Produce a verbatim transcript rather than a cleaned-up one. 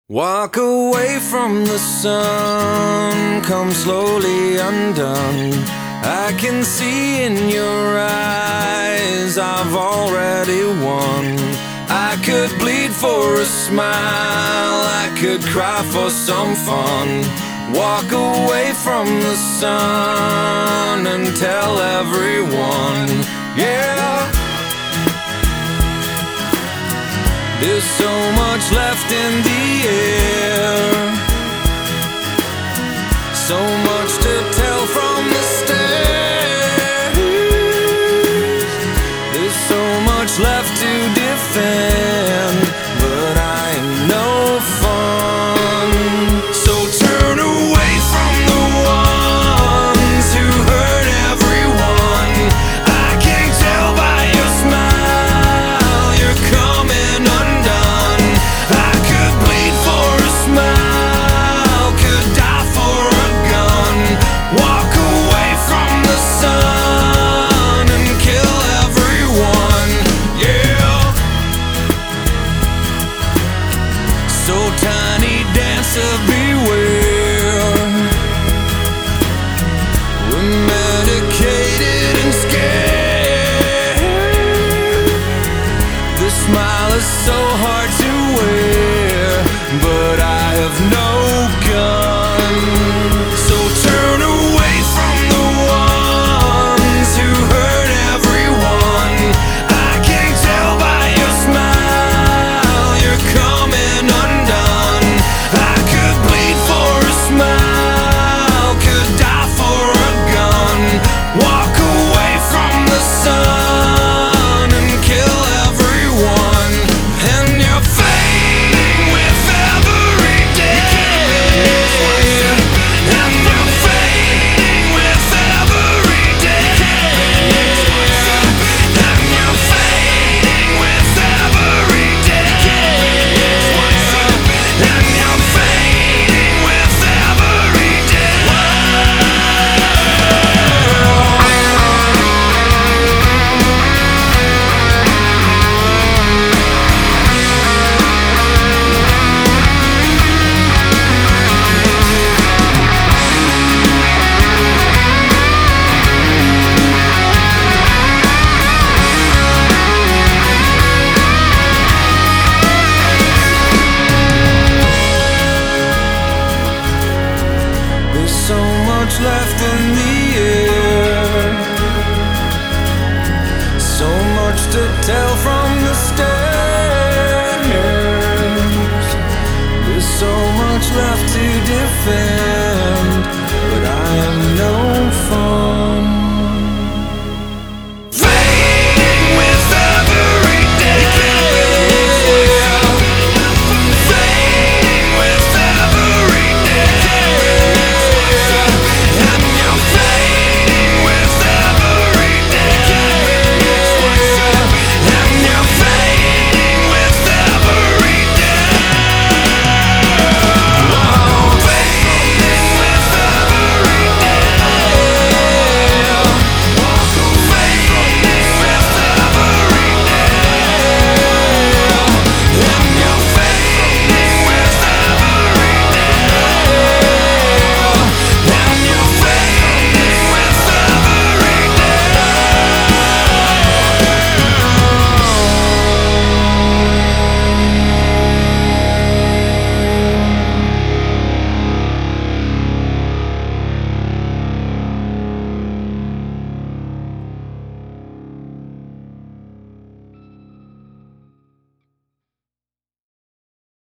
Walk away from the sun, come slowly undone. I can see in your eyes I've already won. I could bleed for a smile, I could cry for some fun. Walk away from the sun and tell everyone, yeah. There's so much left in the air, so much to tell from the stairs. There's so much left to defend, but I'm no fun. So turn away from the ones who hurt everyone. I can tell by your smile you're coming undone. I could bleed for a smile, could die for a gun. Walk away from the sun and kill everyone, yeah. So tiny dancer, beware. We're medicated and scared. The smile is so hard to wear, but I have no gun. So turn away from the ones who hurt everyone. I can tell by your smile you're coming undone. I could bleed for a smile, could die for a gun. Walk away from the sun and kill everyone. And you're fading with every day. And you're fading with every day. And you're fading with every day. And you're fading with every There's so much left in the air, so much to tell from the stairs. There's so much left to defend.